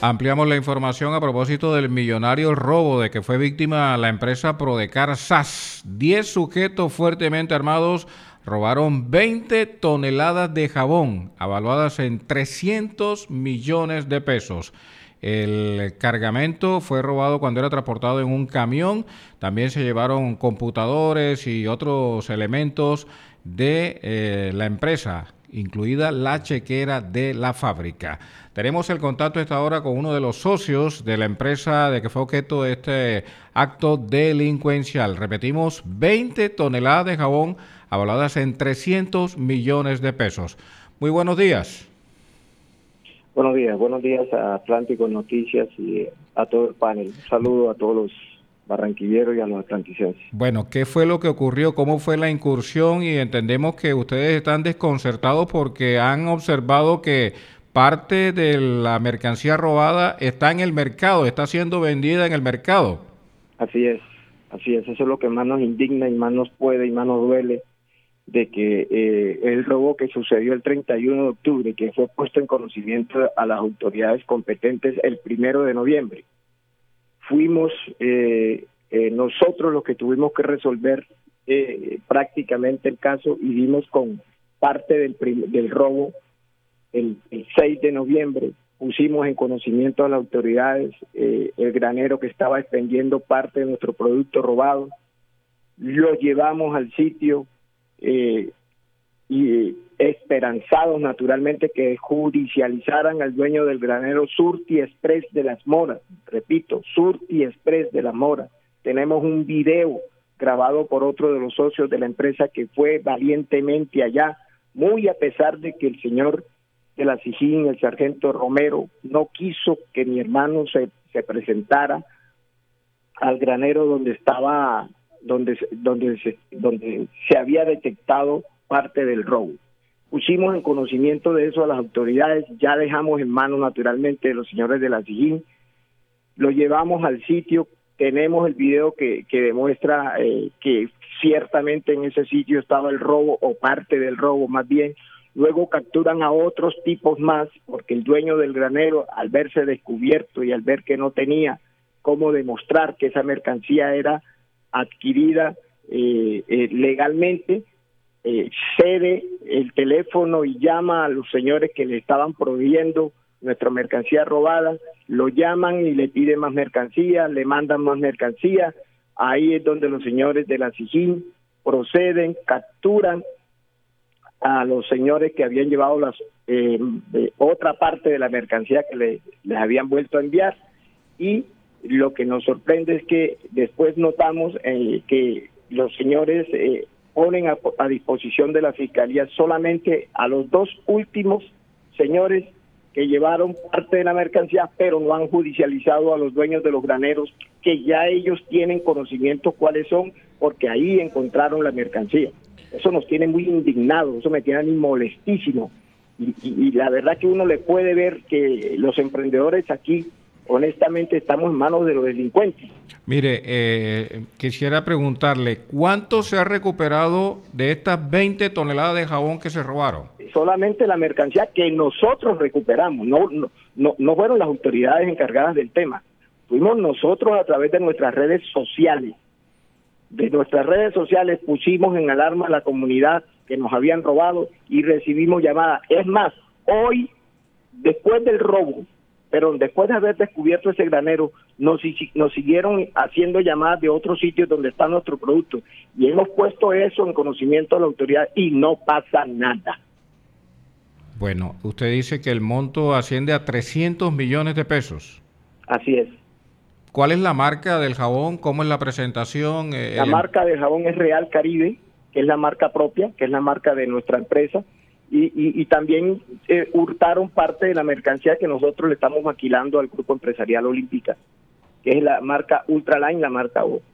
Ampliamos la información a propósito del millonario robo de que fue víctima la empresa Prodecar SAS. 10 sujetos fuertemente armados robaron 20 toneladas de jabón, avaluadas en 300 millones de pesos. El cargamento fue robado cuando era transportado en un camión. También se llevaron computadores y otros elementos de la empresa, incluida la chequera de la fábrica. Tenemos el contacto a esta hora con uno de los socios de la empresa de que fue objeto de este acto delincuencial. Repetimos, 20 toneladas de jabón avaladas en 300 millones de pesos. Muy buenos días. Buenos días a Atlántico Noticias y a todo el panel. Un saludo a todos los barranquilleros y a los atlanticenses. Bueno, ¿qué fue lo que ocurrió? ¿Cómo fue la incursión? Y entendemos que ustedes están desconcertados porque han observado que parte de la mercancía robada está en el mercado, está siendo vendida en el mercado. Así es. Eso es lo que más nos indigna y más nos puede y más nos duele, de que el robo que sucedió el 31 de octubre, que fue puesto en conocimiento a las autoridades competentes el 1 de noviembre. Fuimos nosotros los que tuvimos que resolver prácticamente el caso, y dimos con parte del robo el 6 de noviembre. Pusimos en conocimiento a las autoridades el granero que estaba expendiendo parte de nuestro producto robado. Lo llevamos al sitio y esperanzados naturalmente que judicializaran al dueño del granero Surti Express de Las Moras. Repito, Surti Express de Las Moras. Tenemos un video grabado por otro de los socios de la empresa que fue valientemente allá, muy a pesar de que el señor de la SIJIN, el sargento Romero, no quiso que mi hermano se presentara al granero donde estaba, donde se había detectado parte del robo. Pusimos en conocimiento de eso a las autoridades, ya dejamos en manos naturalmente de los señores de la SIJIN, lo llevamos al sitio, tenemos el video que demuestra que ciertamente en ese sitio estaba el robo, o parte del robo más bien. Luego capturan a otros tipos más, porque el dueño del granero, al verse descubierto y al ver que no tenía cómo demostrar que esa mercancía era adquirida legalmente, cede el teléfono y llama a los señores que le estaban proveyendo nuestra mercancía robada, lo llaman y le piden más mercancía, le mandan más mercancía. Ahí es donde los señores de la SIJIN proceden, capturan a los señores que habían llevado otra parte de la mercancía que les habían vuelto a enviar, y lo que nos sorprende es que después notamos que los señores ponen a disposición de la Fiscalía solamente a los dos últimos señores que llevaron parte de la mercancía, pero no han judicializado a los dueños de los graneros, que ya ellos tienen conocimiento cuáles son, porque ahí encontraron la mercancía. Eso nos tiene muy indignados, eso me tiene a mí molestísimo. Y la verdad que uno le puede ver que los emprendedores aquí, honestamente, estamos en manos de los delincuentes. Mire, quisiera preguntarle, ¿cuánto se ha recuperado de estas 20 toneladas de jabón que se robaron? Solamente la mercancía que nosotros recuperamos, no fueron las autoridades encargadas del tema. Fuimos nosotros a través de nuestras redes sociales. De nuestras redes sociales pusimos en alarma a la comunidad que nos habían robado y recibimos llamadas. Es más, hoy, después del robo, pero después de haber descubierto ese granero, nos siguieron haciendo llamadas de otros sitios donde está nuestro producto, y hemos puesto eso en conocimiento de la autoridad y no pasa nada. Bueno, usted dice que el monto asciende a 300 millones de pesos. Así es. ¿Cuál es la marca del jabón? ¿Cómo es la presentación? La marca del jabón es Real Caribe, que es la marca propia, que es la marca de nuestra empresa, y también hurtaron parte de la mercancía que nosotros le estamos maquilando al Grupo Empresarial Olímpica, que es la marca Ultraline, la marca O.